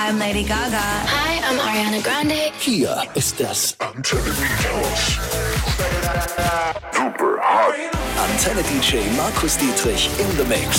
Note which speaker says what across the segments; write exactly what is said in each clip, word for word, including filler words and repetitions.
Speaker 1: I'm Lady Gaga.
Speaker 2: Hi, I'm Ariana Grande.
Speaker 3: Hier ist das
Speaker 4: Antenne Beathouse. Super hot.
Speaker 3: Antenne D J Markus Dietrich in the Mix.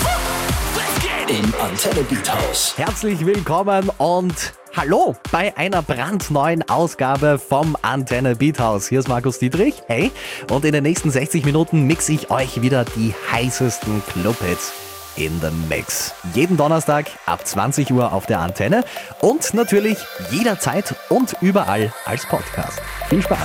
Speaker 3: Im Antenne Beathouse.
Speaker 5: Herzlich willkommen und hallo bei einer brandneuen Ausgabe vom Antenne Beathouse. Hier ist Markus Dietrich, hey, und in den nächsten sechzig Minuten mixe ich euch wieder die heißesten Clubhits in the Mix. Jeden Donnerstag ab zwanzig Uhr auf der Antenne und natürlich jederzeit und überall als Podcast. Viel Spaß!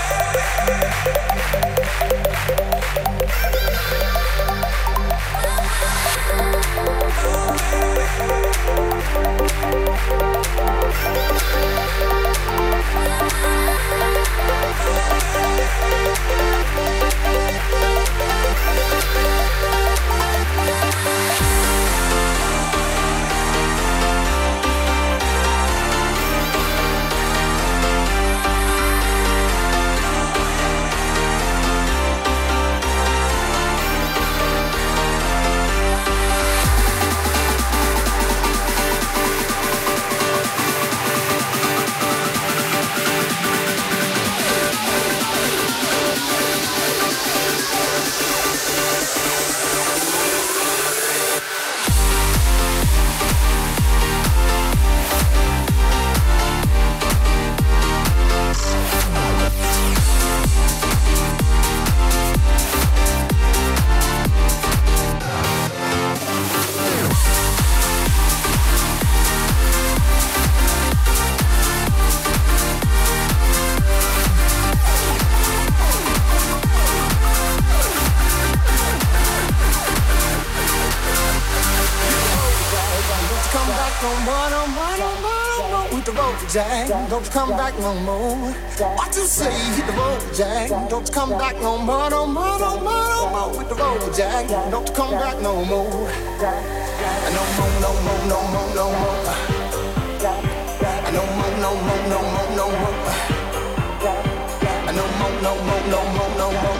Speaker 6: Jack, don't come back no more. What you say, hit the road, Jack. Don't come back no more, no more, no more, no more. With the road, Jack. Don't come back no more. No more, no more, no more, no more. No more, no more, no more, no more. No more, no more, no more, no more.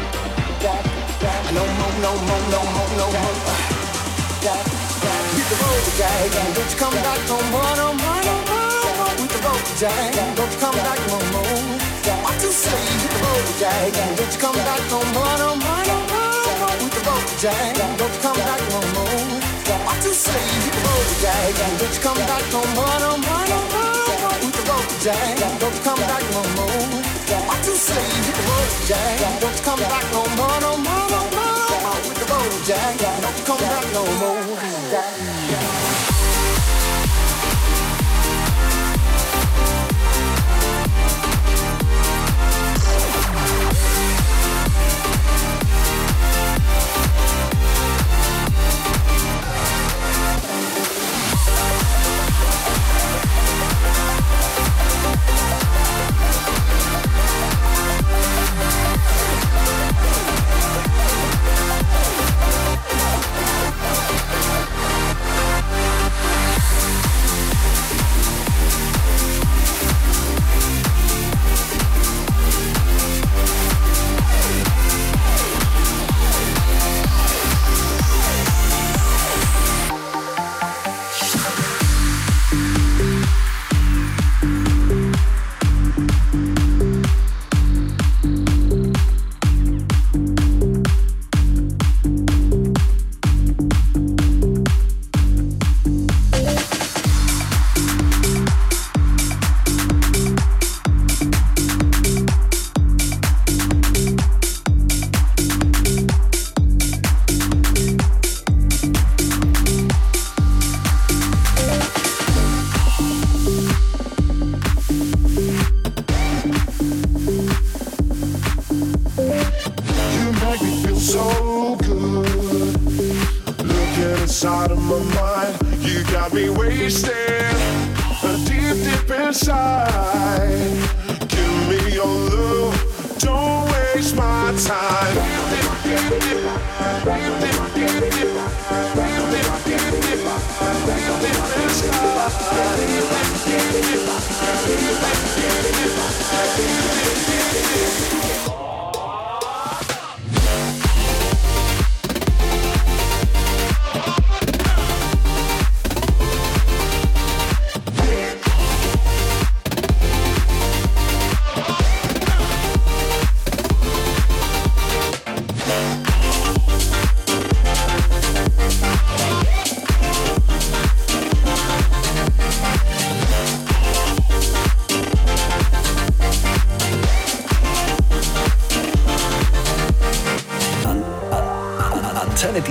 Speaker 6: No more, no more, no more, no more. Hit the road, Jack. Don't you come back no more, no more, no more. Jack, don't come back no more. What you say, hit the road, Jack. Don't you come back no more, no more, no more. With the road, Jack. Don't come back no more. What you say, hit the road, Jack. Don't you come back no more, no more, no more. With the road, Jack. Don't come back no more. What you say, hit the road, Jack. Don't come back no more, no more, no more. With the road, Jack. Don't come back no more.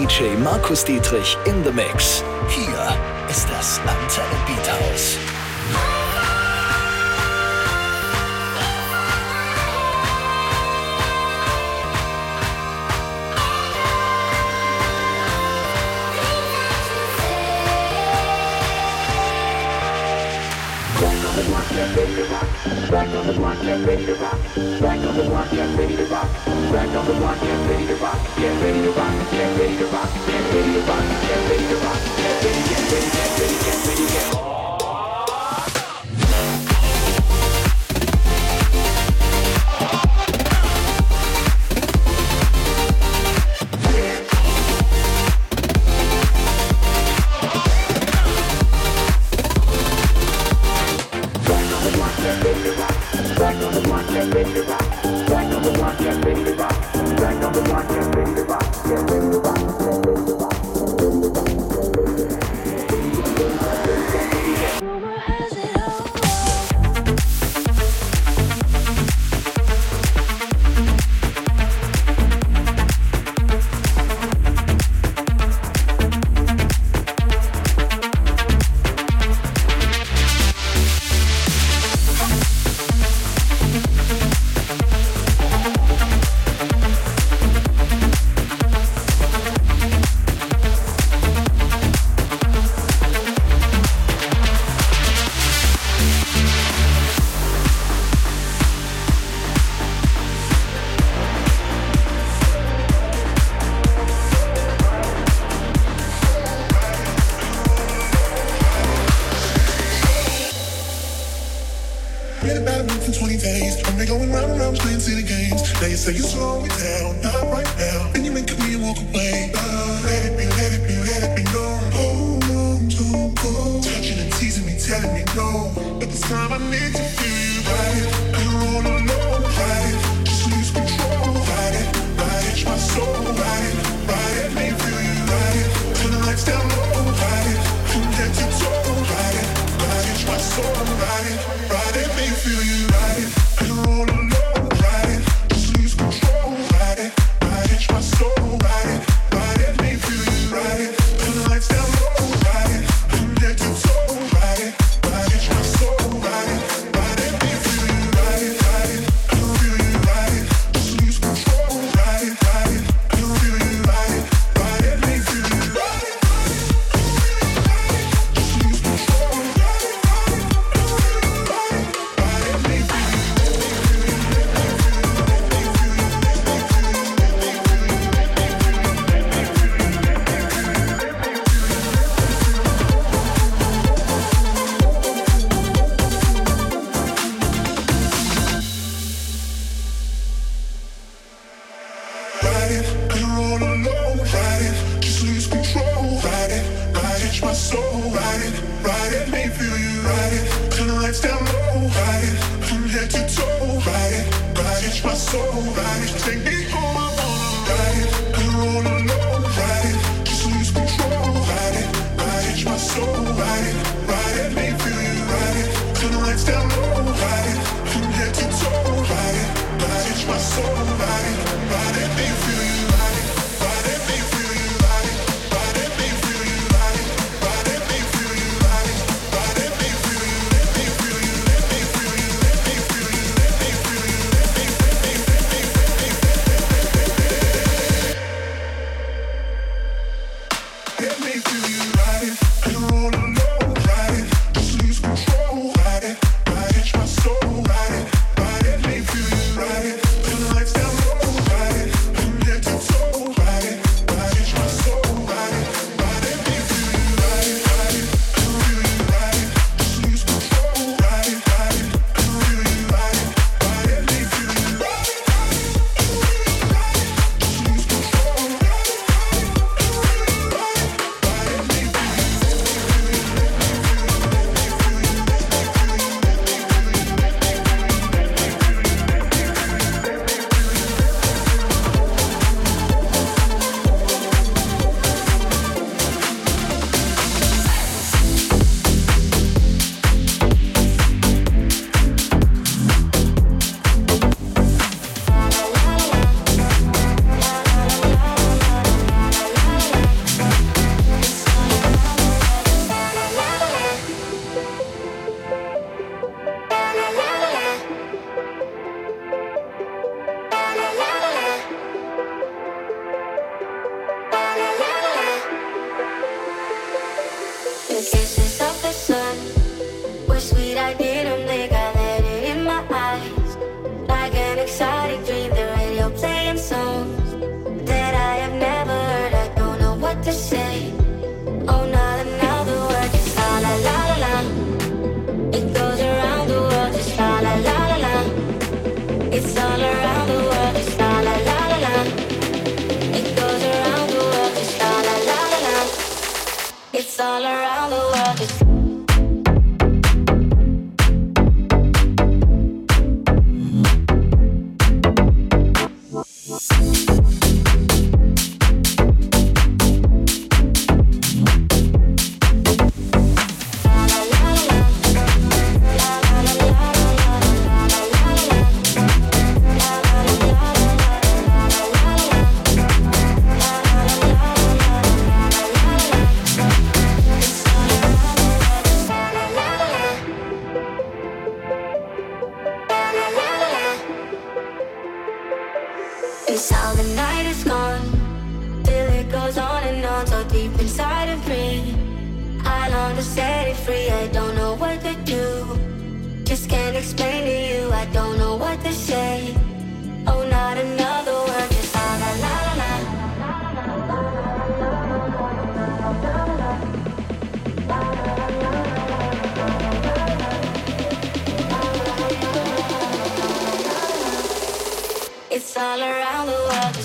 Speaker 3: D J Markus Dietrich in the Mix. Hier ist das Antenne Beat House.
Speaker 1: Back on the block, get ready to rock. Back on the block, get ready to rock. Back on the block, get ready to rock. Get ready to rock. Get ready to rock. Get ready to rock. Get ready to rock. Get ready, get ready, get ready, get ready, get ready.
Speaker 4: Say you slow me down, not right now. And you make me walk away. Uh, let it be, let it be, let it be known. Hold on, don't go. Touching and teasing me, telling me no. But this time I need to feel you right. I don't wanna know, right? Just lose control, right? Right, it's my soul, right? Right, let me feel you right. Turn the lights down low, right? From head to toe, right? Right, it's my soul, right? Right, let me feel you right. I don't wanna know. Soul, right? Right, let me feel you, right? Turn the lights down low, right?
Speaker 2: It's how the night is gone, till it goes on and on, so deep inside of me. I long to set it free, I don't know what to do. Just can't explain to you, I don't know what to say. Oh, not another word, just la la la la la. It's all around the world.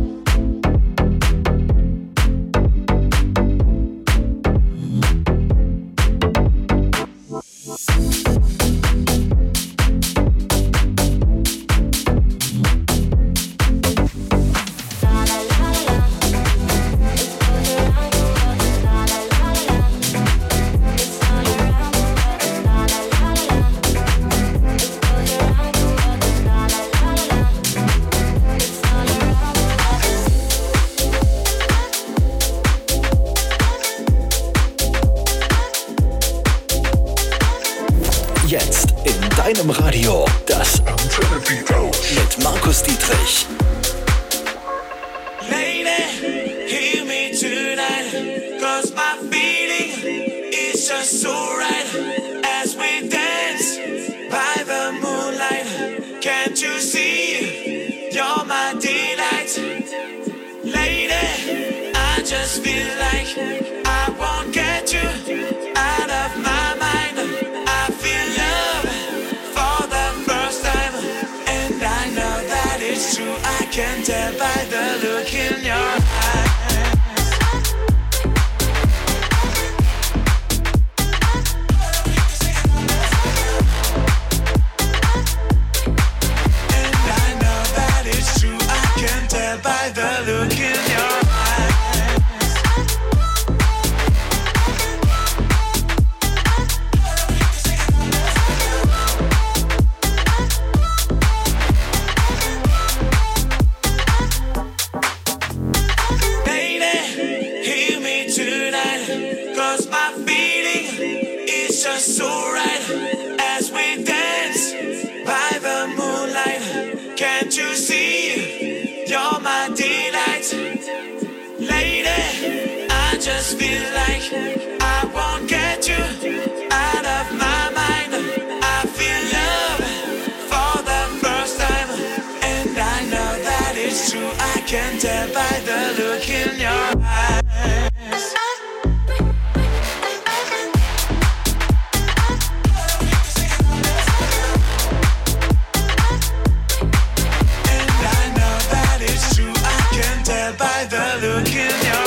Speaker 3: Jetzt in deinem Radio das Antenne Beathouse mit Markus Dietrich.
Speaker 7: Lady, hear me tonight, cause my feeling is just so right. As we dance by the moonlight, can't you see, you're my delight. Lady, I just feel like I won't get you out of my mind. I feel love for the first time, and I know that it's true. I can tell by the look in your eyes. And I know that it's true. I can tell by the look in your eyes. Just so right as we dance by the moonlight. Can't you see, you're my delight. Lady, I just feel like I won't get you out of my mind. I feel love for the first time, and I know that it's true. I can tell by the look in your eyes. By the look in your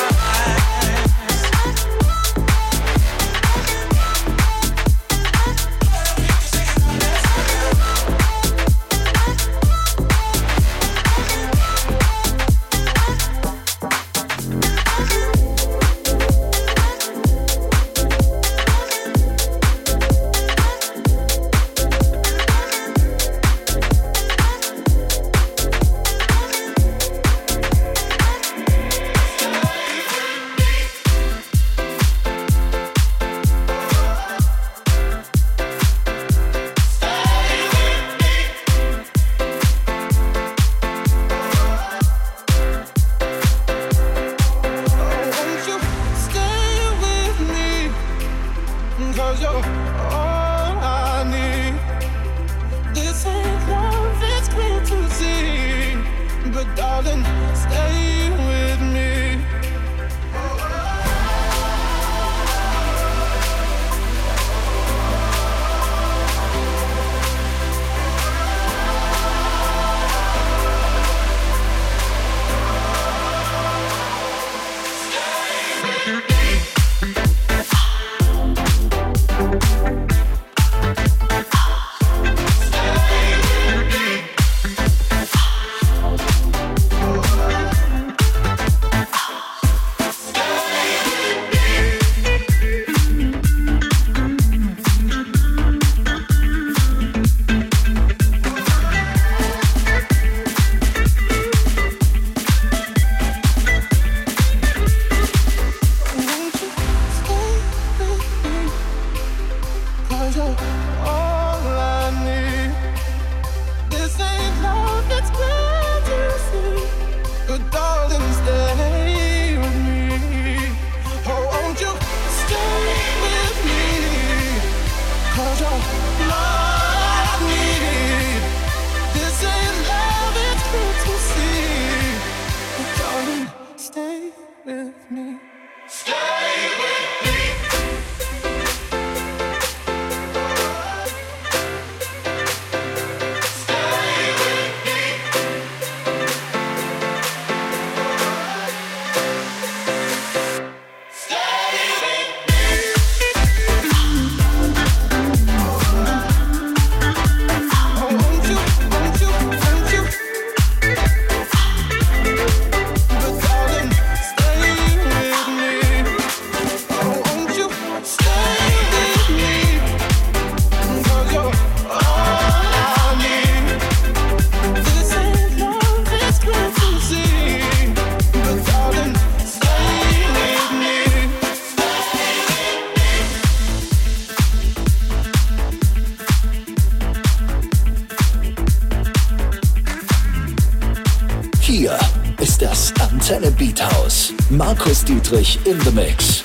Speaker 3: Das Antenne Beat House. Markus Dietrich in the Mix.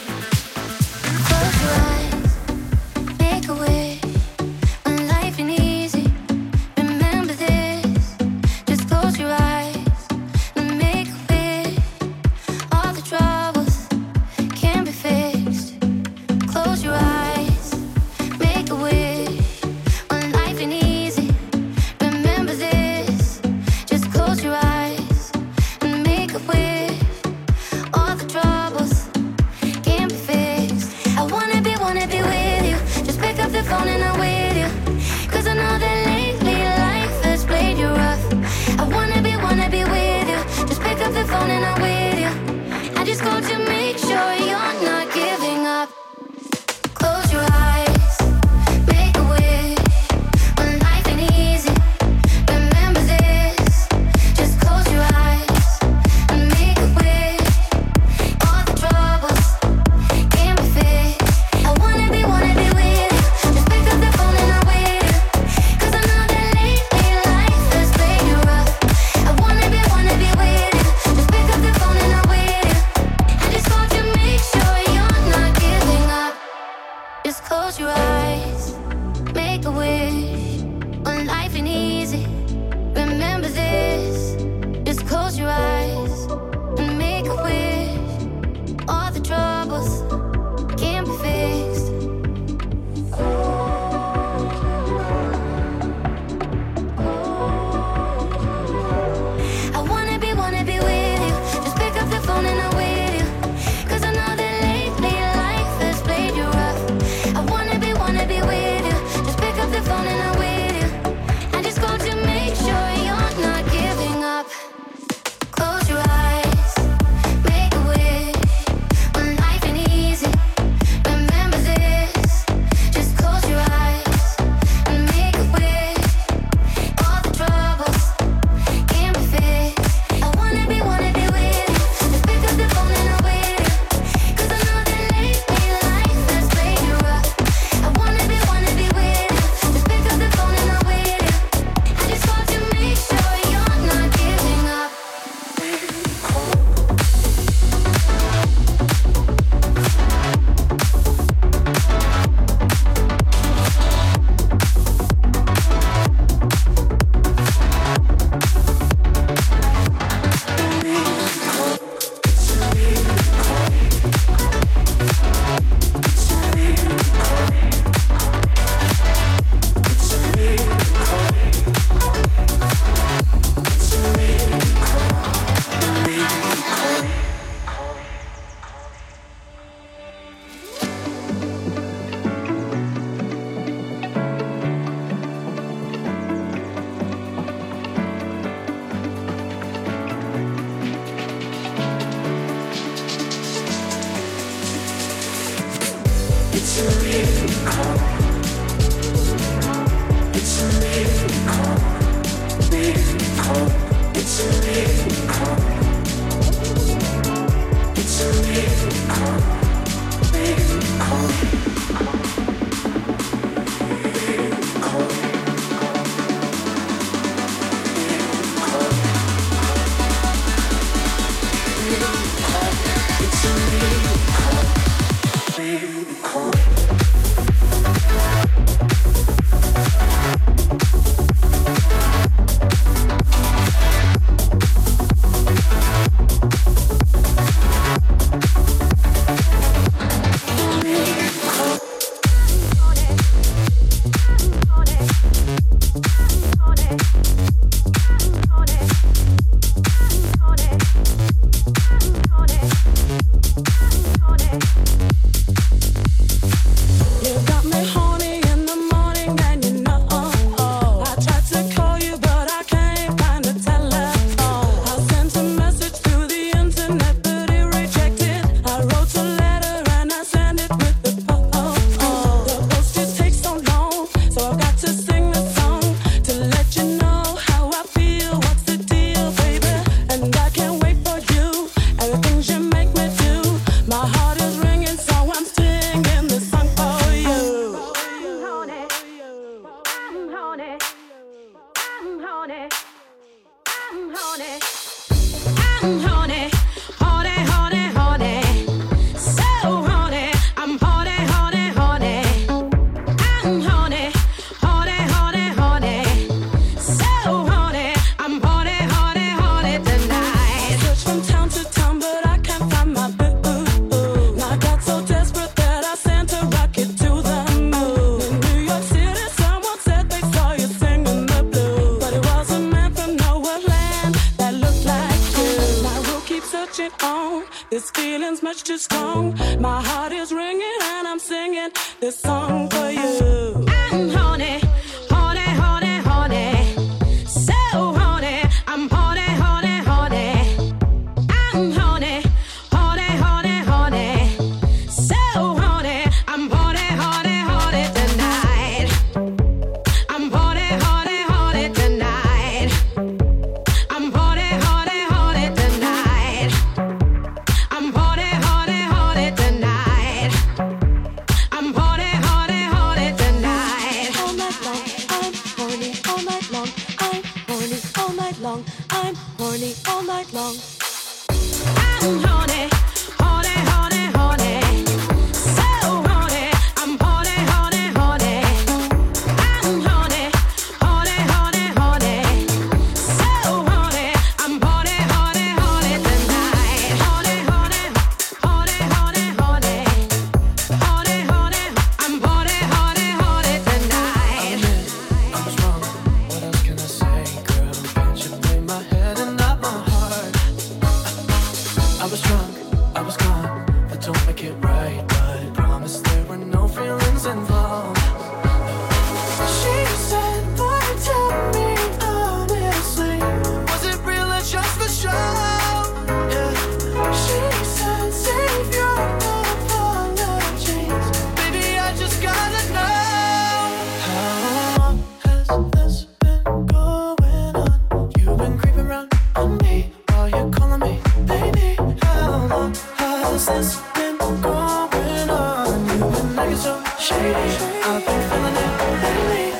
Speaker 8: I'm horny. much too strong. My heart is ringing and I'm singing this song for you. I'm horny, horny, horny, horny. So horny, I'm horny, horny, horny. I'm horny, horny, horny, horny. So horny, I'm horny, horny, horny tonight. I'm horny, horny, horny tonight. I'm horny, horny, horny tonight. I'm horny, horny, horny tonight. I'm horny, horny, horny tonight. All night long, I'm horny all night long. I'm horny all night long. I'm horny all night long. I'm horny, horny, horny, horny. So horny, I'm horny, horny, horny. I'm horny, horny, horny, horny. So horny, I'm horny, horny, horny tonight. Horny, horny, horny, horny, horny. Horny, horny, I'm horny, horny, horny tonight.
Speaker 9: I was wrong. What else can I say, girl? Can't you play my head and not my heart? I was drunk, I was gone. That don't make it right, but I promise there were no feelings involved. She said, boy, tell me honestly, was it real or just for show? Yeah. She said, save your apologies. Baby, I just gotta know. How long has this been going on? You've been creeping around on me while you're calling me baby. How long has this been going on? You've been acting so shady. I've been feeling it lately.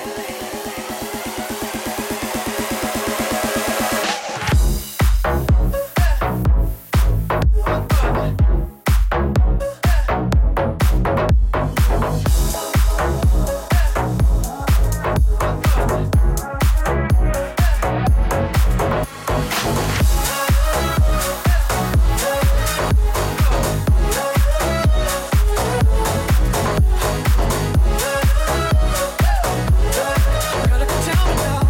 Speaker 9: Gotta go tell me now.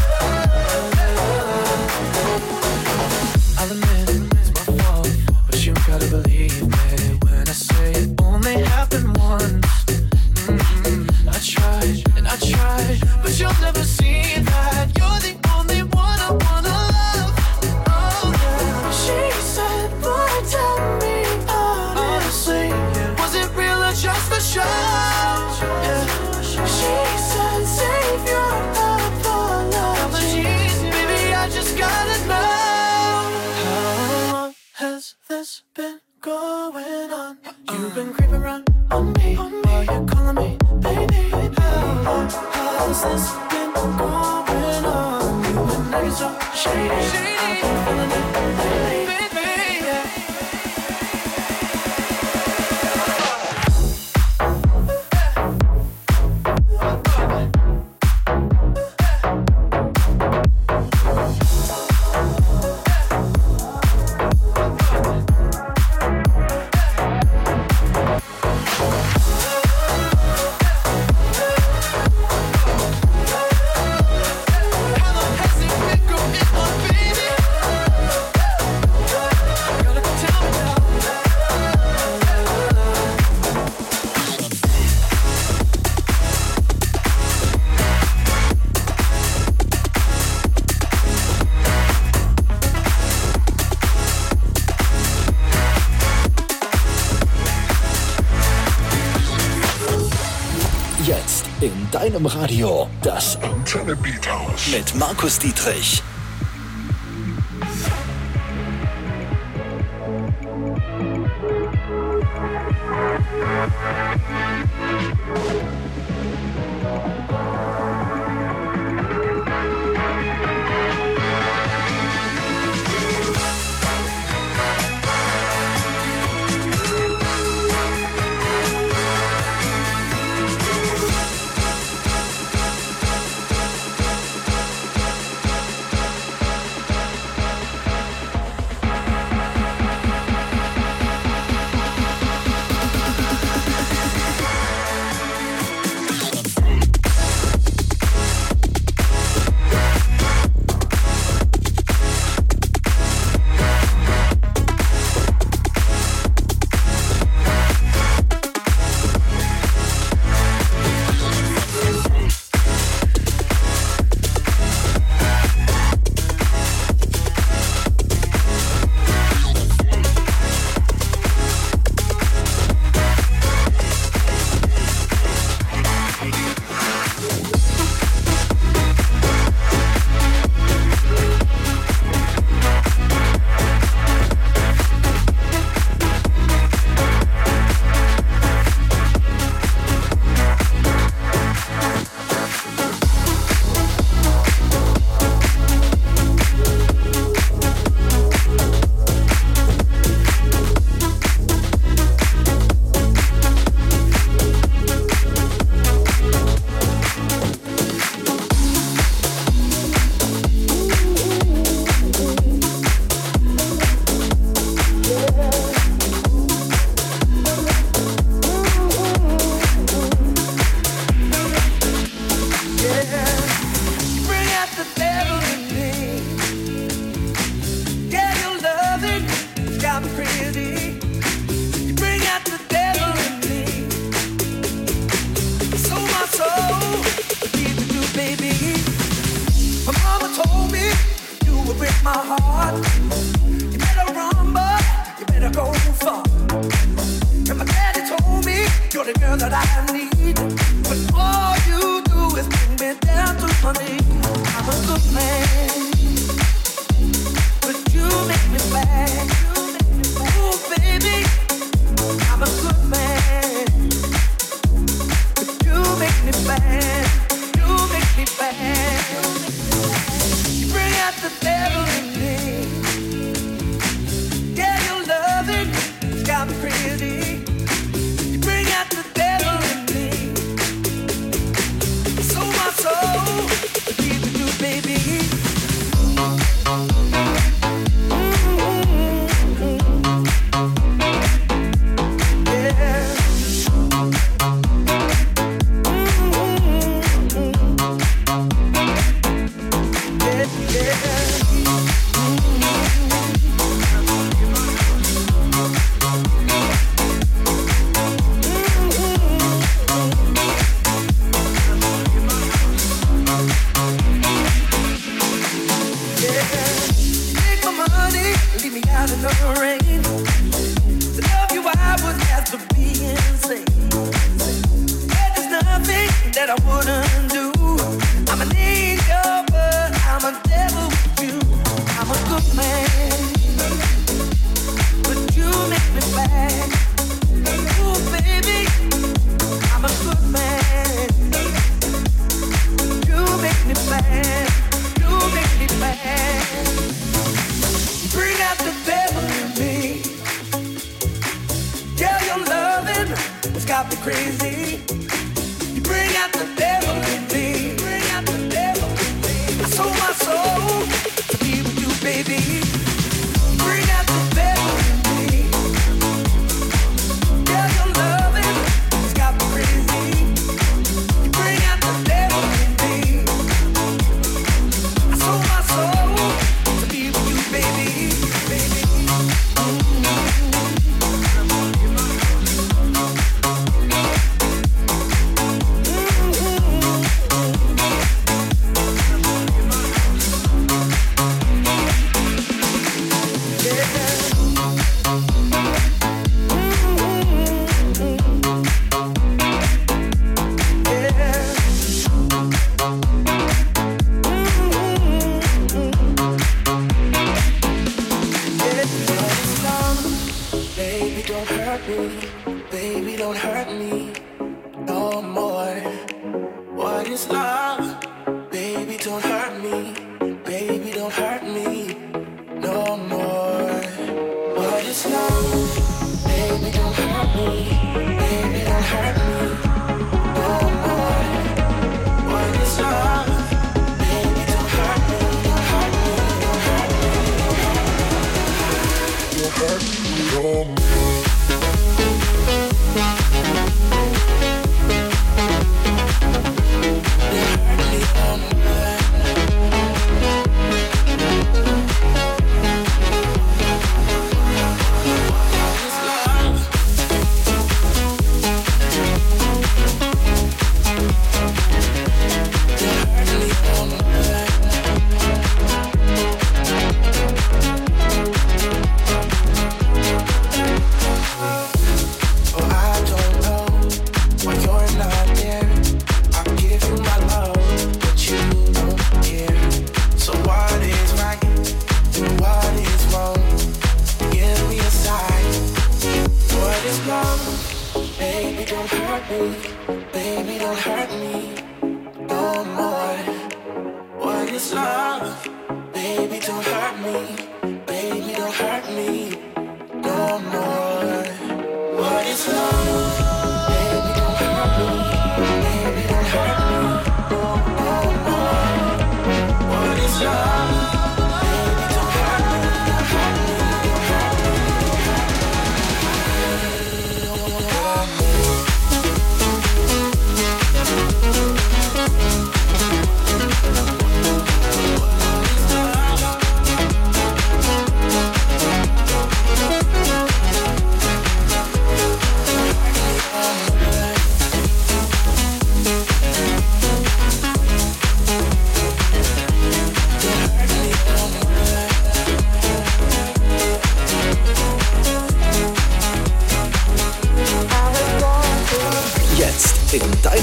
Speaker 9: I'll admit it's my fault, but you gotta believe me when I say it only happened once. Mm-mm. I tried and I tried, but you'll never see that. You're the only one I wanna love. Oh yeah. She said, boy, tell me honestly, was it real or just for show? Yeah. She said, save your apologies. Baby, I just gotta know. How long has this been going on? You've been creeping around on me while you're calling me baby. How long has this been going on? You've been acting so shady. I've been feeling it lately. Baby, yeah. How long has it been going on, baby? Gotta go tell me now.
Speaker 3: Jetzt in deinem Radio das
Speaker 4: Antenne Beathouse.
Speaker 3: mit Markus Dietrich.
Speaker 6: my heart. You better run, but you better go far. And my daddy told me you're the girl that I need. But all you do is bring me down to my knees. I'm a good man, but you make me bad. Ooh, baby, I'm a good man, but you make me bad. You make me bad. You bring out the devil in me. Yeah, your loving got me crazy. You bring out the devil in me. So my soul to be with you, baby.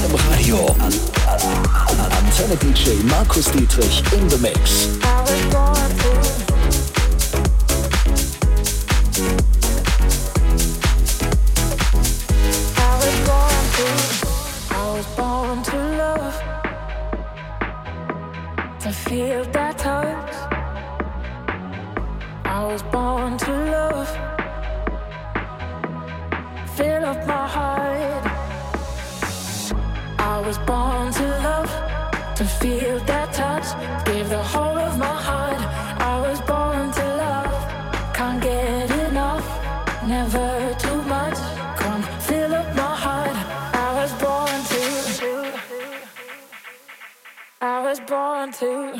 Speaker 3: deinem Radio. An, an, an, Antenne D J Markus Dietrich in the Mix.
Speaker 8: I was born to to feel that touch. I was born to love. Fill up my heart. I was born to love. To feel that touch. Give the whole of my heart. I was born to love. Can't get enough. Never too much. Come fill up my heart. I was born to. I was born to.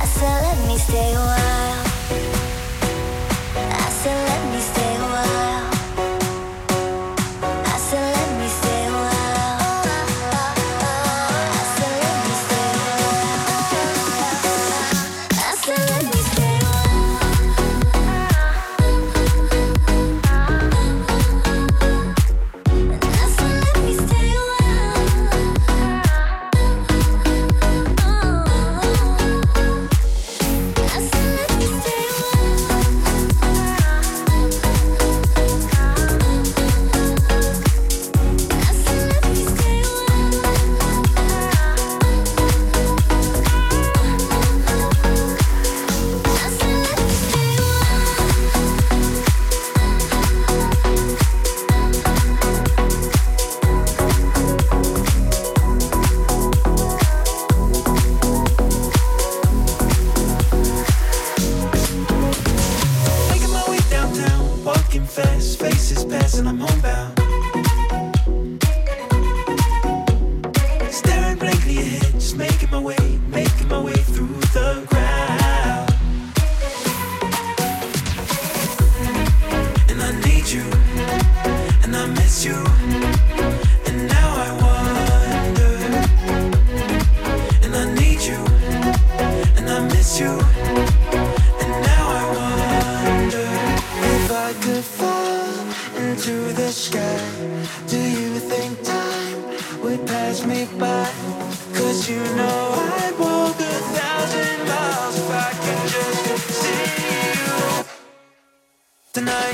Speaker 2: Stay a while. I said let me stay a while.
Speaker 9: and I'm homebound. Staring blankly ahead, just making my way, making my way through the crowd. And I need you, and I miss you, and now I wonder. And I need you, and I miss you, and now I wonder if I could fall into the sky. Do you think time would pass me by? Cause you know I'd walk a thousand miles if I could just see you tonight.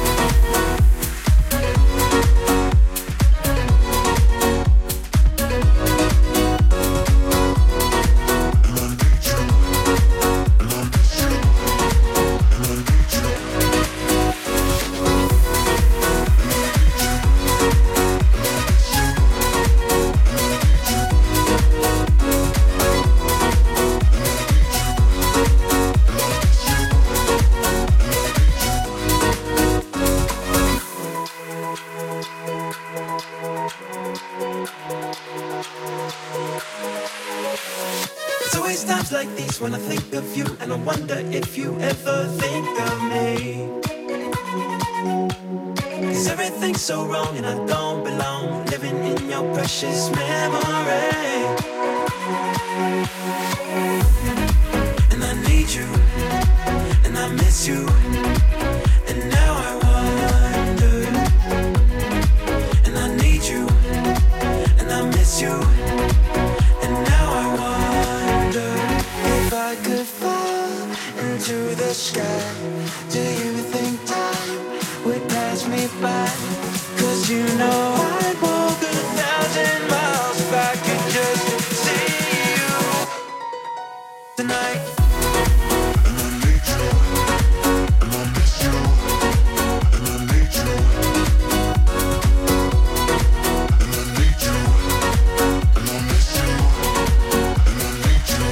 Speaker 9: When I think of you, and I wonder if you ever think of me. Cause everything's so wrong and I don't belong, living in your precious memory. And I need you, and I miss you, and now I wonder. And I need you, and I miss you, and now I wonder if I could fall into the sky. Do you think time would pass me by? Cause you know I'd walk a thousand miles if I could just see you tonight. And I need you, and I miss you, and I need you, and I need you, and I miss you, and I need you.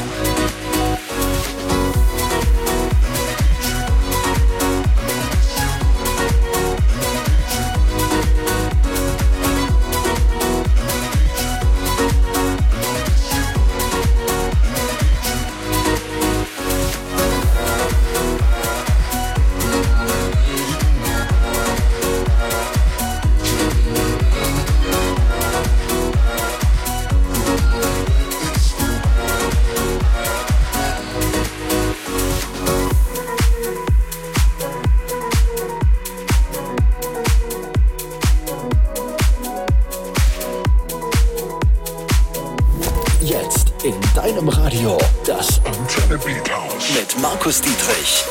Speaker 3: Jetzt in deinem Radio das
Speaker 4: Antenne Beathouse
Speaker 3: mit Markus Dietrich.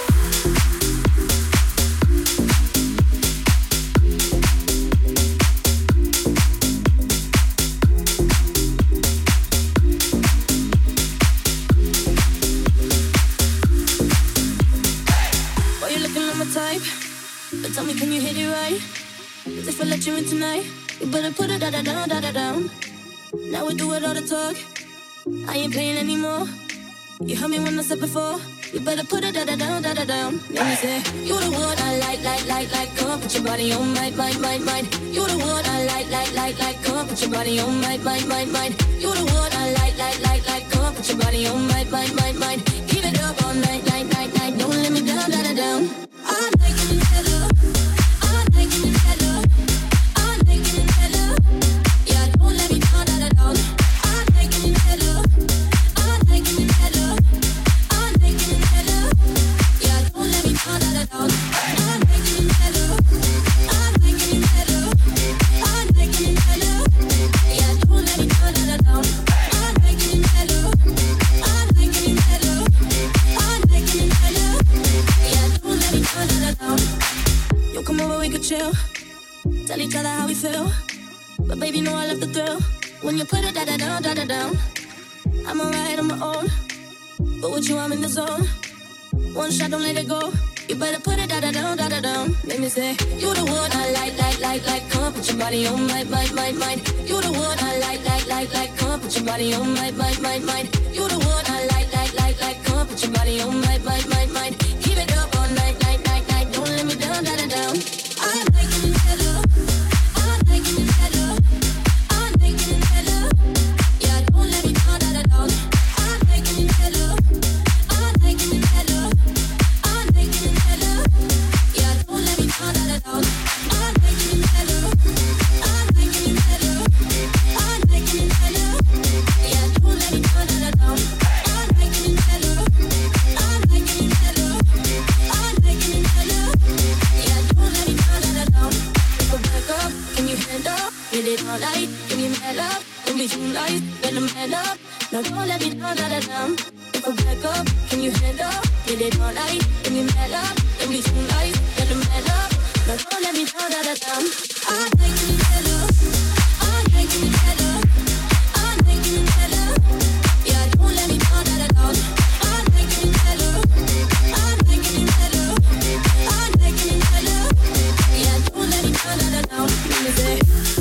Speaker 8: Why you looking at my type? But tell me, can you hit it right? Cause if I let you in tonight, you better put it da-da down, da-da down. Now we do it all the talk. I ain't playing anymore. You heard me when I said before. You better put it da-da down, da-da down. Let me say, you the one I like, like, like, like. Come on, put your body on my, my, my, my. You the one I like, like, like, like. Come on, put your body on my, my, my, my. You the one I like, like, like, like. Come on, put your body on my, my, my, my. Keep it up all night, night, night, night. Don't let me down, da-da down. I like it in that love. I like it in that love. I like it in that love. Yeah, don't let me down, da-da down. I like it in that love. I like it in that love. I like it in that love. Yeah, don't let me down, da-da down. I like it in that love. I like it in that love. I like it in that love. Yeah, don't let me down, da-da down. I like it in that love. I like it in that love. I like it in that love. Yeah, don't let me down, da-da down. Yo, come over, we could chill. Tell each other how we feel. But baby, know I love the thrill. When you put it da-da down, da-da down. I'm alright on my own, but with you I'm in the zone. One shot, don't let it go. You better put it da-da down, da-da down. Make me say, you the one I like, like, like, like. Come on, put your body on my, my, my, my. You the one I like, like, like, like. Come on, put your body on my, my, my, my. You the one I like, like, like, like. Come on, put your body on my, my, my, my. Keep it up all night, night, night, night. Don't let me down, da-da down. I like it in that love. Get it all night, give me mad love. Don't be too nice, better man up. Now don't let me down, da da down. If I back up, can you handle? Get it all night, give me mad love. Don't be too nice, better man up. Now don't let me down, da da down. I like you better. I like you better. I like you better. Yeah, don't let me down, da da down. I like you better. I like you better. I like you better. Yeah, don't let me down, da da down. Let me say.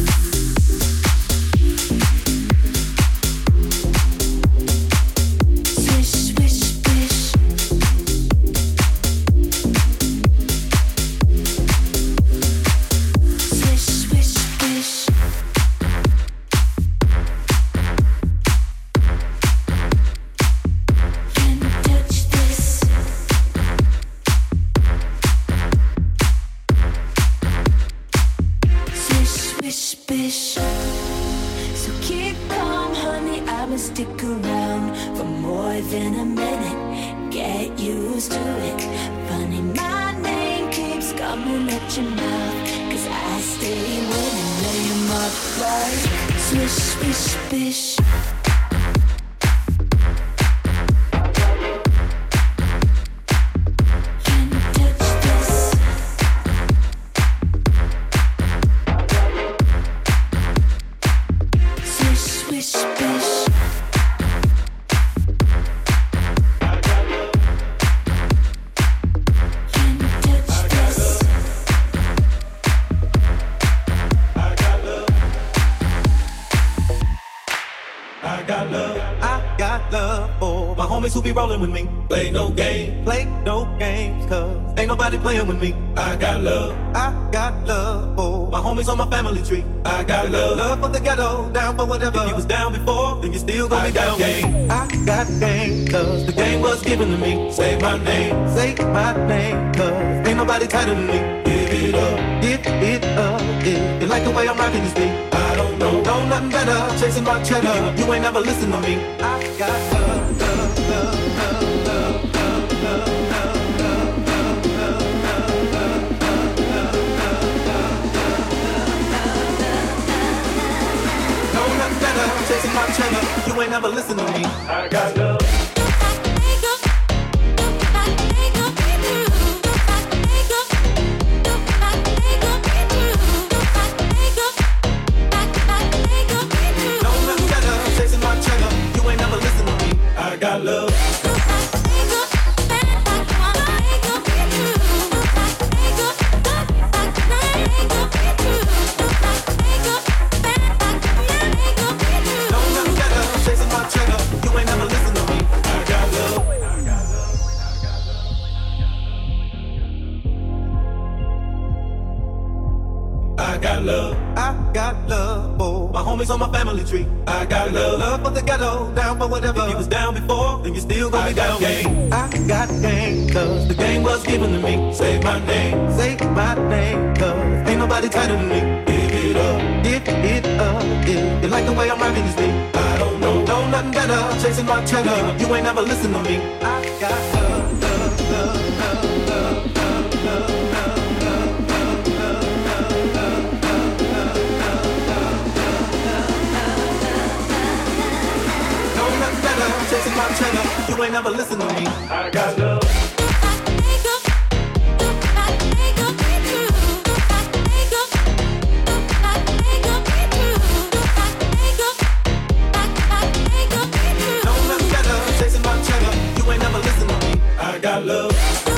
Speaker 2: Stick around for more than a minute. Get used to it. Funny, my name keeps coming at your mouth. Cause I stay winning. Lay 'em up like swish, swish, bish.
Speaker 10: Who be rolling with me? Play no game, play no games, cause ain't nobody playing with me. I got love, I got love for my homies on my family tree. I got love, love for the ghetto, down for whatever. If you was down before, then you still gonna be down. Game, I got game, cause the game was given to me. Say my name, say my name, cause ain't nobody tighter than me. Give it up, give it up, yeah. You like the way I'm rocking this beat? I don't know, know nothing better, chasing my cheddar. You ain't never listen to me. I got love, love, love. Chasing my cheddar, you ain't never listen to me. I got love. On my family tree, I got love, love for the ghetto, down for whatever. If you was down before, then you still gonna be down. Game, I got game, cause the game was given to me. Say my name, say my name, cause ain't nobody tighter than me. Give it up, give it up, yeah. You like the way I'm rocking this beat? I don't know, know nothing better, chasing my cheddar. You ain't never listen to me. I got love, love, love, love, love, love, love. Chasing my cheddar, you ain't never listen to me. I got love. No nothing better, chasing my cheddar, you ain't never listen to me. I got love.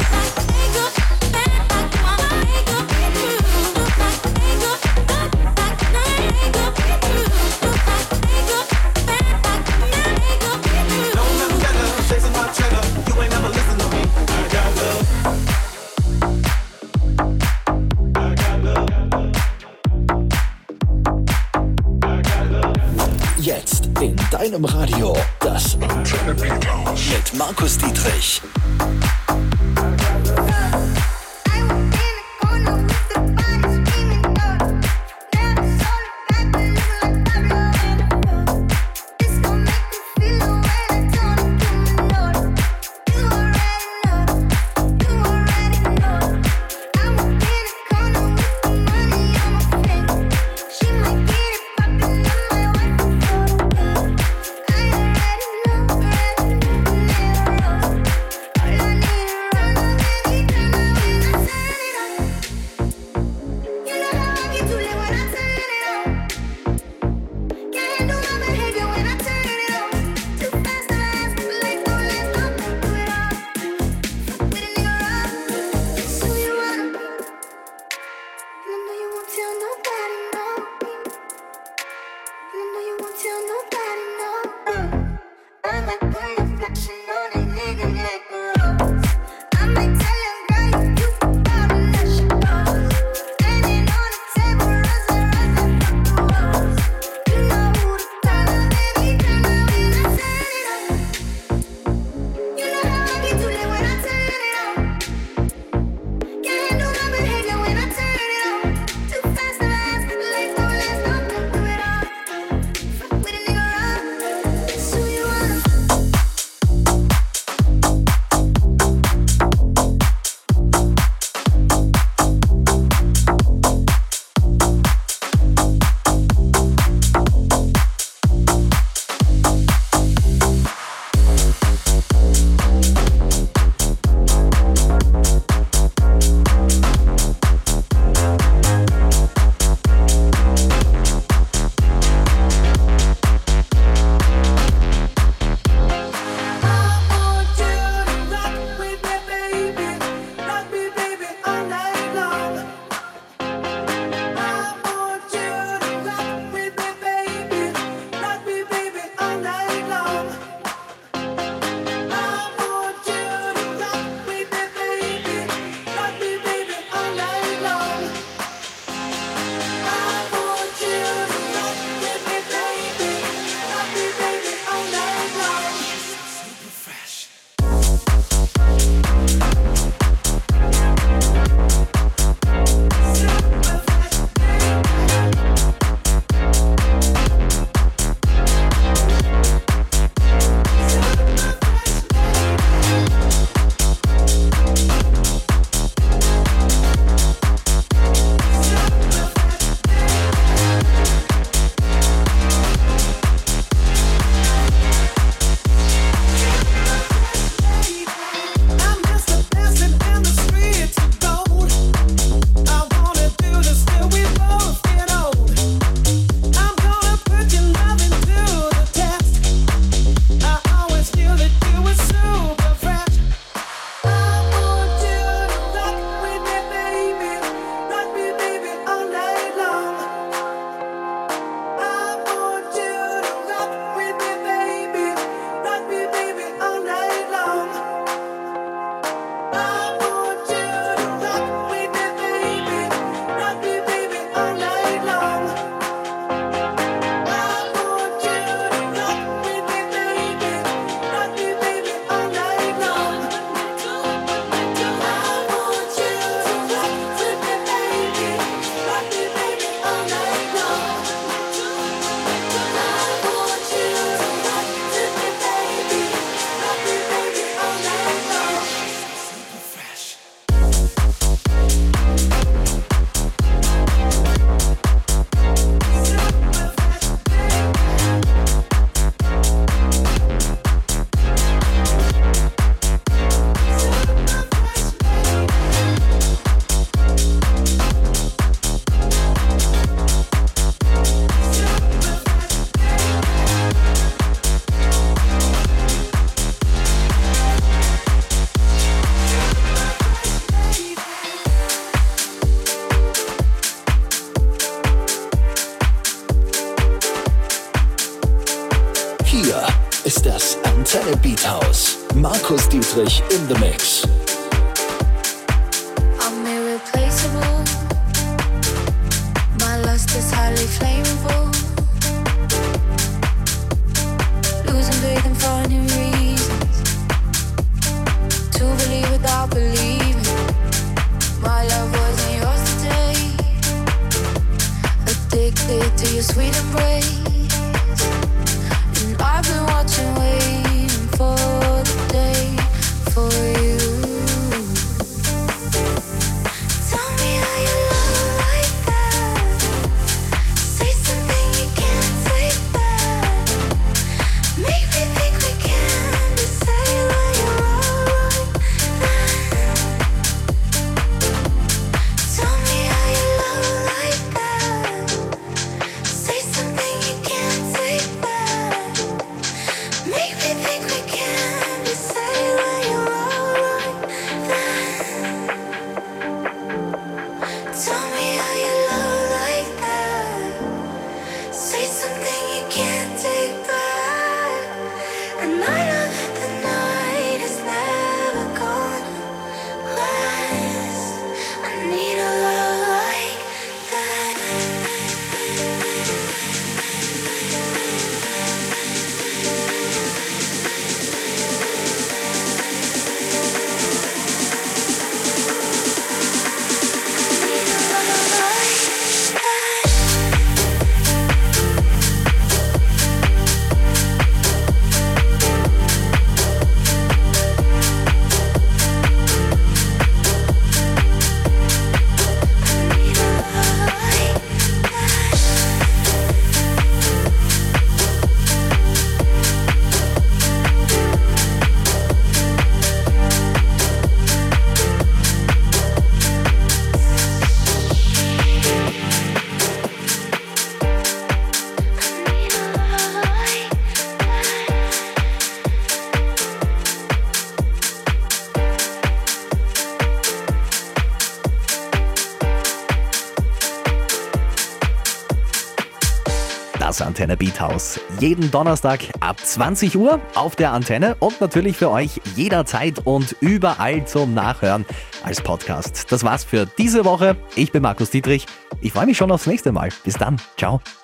Speaker 3: Jetzt in deinem Radio das Antenne Beathouse mit Markus Dietrich.
Speaker 2: She might get
Speaker 3: ist das Antenne Beat House. Markus Dietrich in the Mix.
Speaker 2: I'm irreplaceable. My lust is highly flammable. Losing faith in finding reasons to believe without believing. My love wasn't yours today. Addicted to your sweet embrace. And I've been watching, waiting for the day for you. Tell me how you love like that. Say something you can't take back. Make me think we can decide when you love like that. Tell me how you love like that. Say something you can't take back. Make me think we can decide when you love like that. Tell me how you love like that. Say something you can't take back. And I know that the night is never gonna last. I need a love like that. Need a love like that. Need a love like that. Need a love like
Speaker 5: Das Antenne Beat House. Jeden Donnerstag ab zwanzig Uhr auf der Antenne und natürlich für euch jederzeit und überall zum Nachhören als Podcast. Das war's für diese Woche. Ich bin Markus Dietrich. Ich freue mich schon aufs nächste Mal. Bis dann. Ciao.